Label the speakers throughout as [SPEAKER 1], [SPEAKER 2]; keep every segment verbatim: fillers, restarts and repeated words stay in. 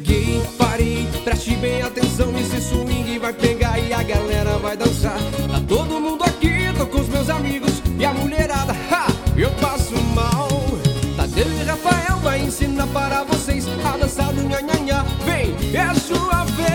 [SPEAKER 1] cheguei, parei, preste bem atenção nesse swing, vai pegar e a galera vai dançar. Tá todo mundo aqui, tô com os meus amigos e a mulherada, ha, eu passo mal. Tadeu e Rafael vai ensinar para vocês a dançar do nha-nha-nha. Vem, é a sua vez.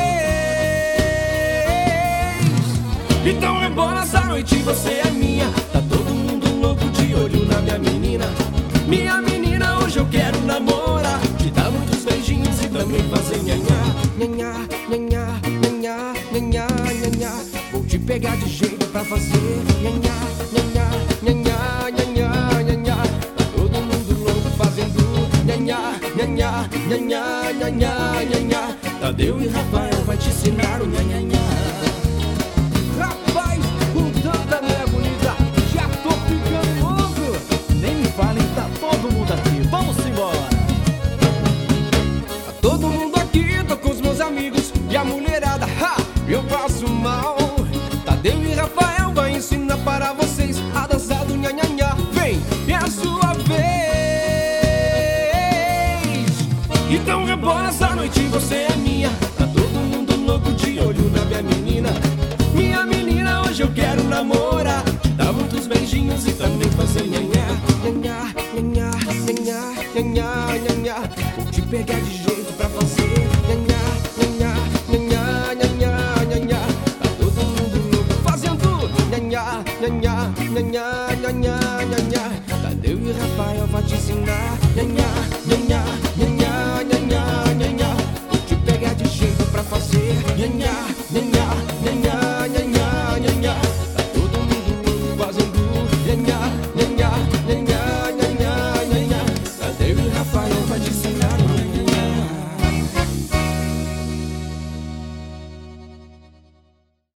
[SPEAKER 1] Então rebola essa noite, você é minha. Tá todo mundo louco de olho na minha menina. Minha menina, hoje eu quero namorar, te dar muitos beijinhos e também fazer nha-nha. Nha-nha, nha-nha, nha-nha, nha-nha, nha-nha. Vou te pegar de jeito pra fazer nha-nha, nha-nha, nha-nha, nha-nha, nha-nha. Tá todo mundo louco fazendo nha-nha, nha-nha, nha-nha, nha-nha, nha-nha. Tadeu e Rafael vai te ensinar o nha-nha-nha. Rapaz, com tanta mulher bonita, já tô ficando louco.
[SPEAKER 2] Nem me falem, tá todo mundo aqui, vamos embora.
[SPEAKER 1] Tá todo mundo aqui, tô com os meus amigos e a mulherada, ha, eu passo mal. Tadeu e Rafael vai ensinar para vocês a dançar do nha-nha-nha. Vem, é a sua vez. Então rebola essa noite, você é minha. Tá todo mundo louco de olho na minha menina. Minha menina, hoje eu quero namorar, te dar muitos beijinhos e também fazer nha-nha, nha-nha.